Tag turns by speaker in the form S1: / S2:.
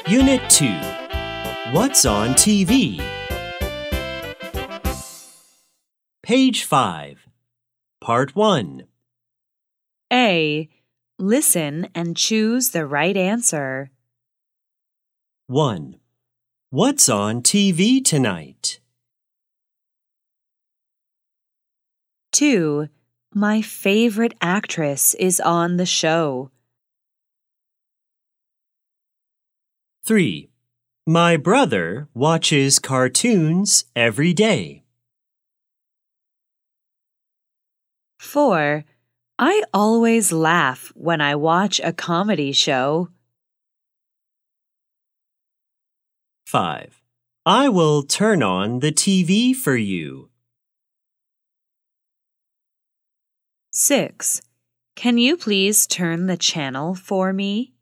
S1: Unit 2. What's on TV? Page 5. Part 1.
S2: A. Listen and choose the right answer.
S1: 1. What's on TV tonight?
S2: 2. My favorite actress is on the show.
S1: 3. My brother watches cartoons every day.
S2: 4. I always laugh when I watch a comedy show.
S1: 5. I will turn on the TV for you.
S2: 6. Can you please turn the channel for me?